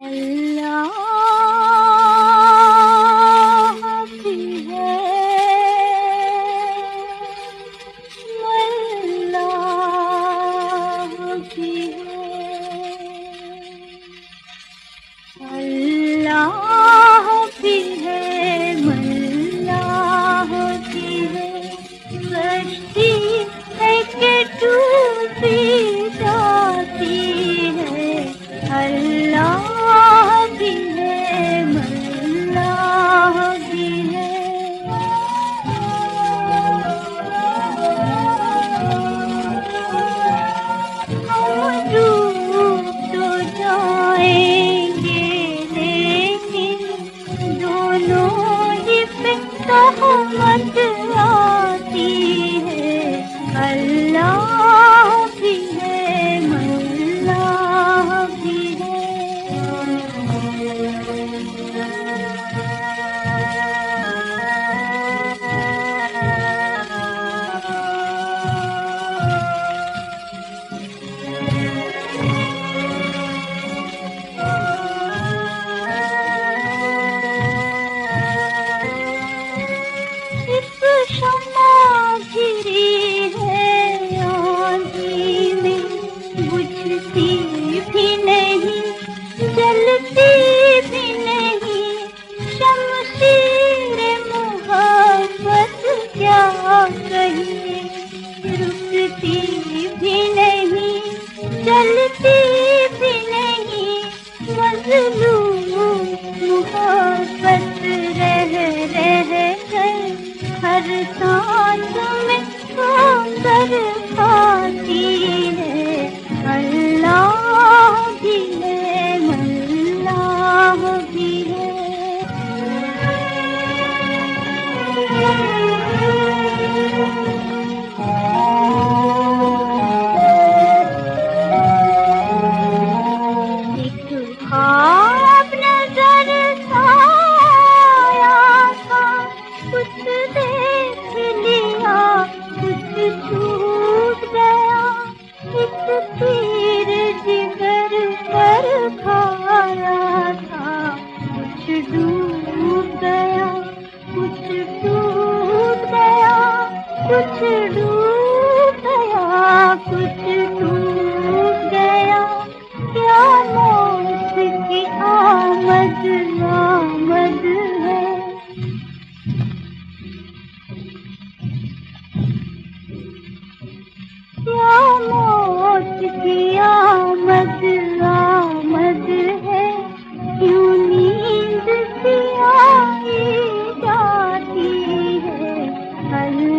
अल्लाह भी है, अल्लाह भी है, अल्लाह भी है, अल्लाह भी है। कश्ती है कि डूबी जाती है, अल्लाह भी है, अल्लाह भी है। हम डूब तो जाएंगे लेकिन दोनों ही पे तहमत आती है, अल्लाह भी है, अल्लाह भी है। इस शम्मा घिरी है आँधी में, बुझती भी नहीं, जलती भी नहीं। शमशीर मोहब्बत क्या कहिए, रुकती भी नहीं, जलती भी नहीं। मजलूम मोहब्बत रह रह कर हर सांस में खाकर खाती है, अल्लाह भी है, अल्लाह भी है। एक ख्वाब नजर आया था, कुछ देख लिया, कुछ छूट गया। एक तीर जिगर पर खाया था, कुछ डूब गया, कुछ टूट गया, कुछ डूब गया, कुछ टूट गया। क्या मौत की आमद आमद है, क्या मौत की आमद आमद है। क्यों नींद सी आई जाती है,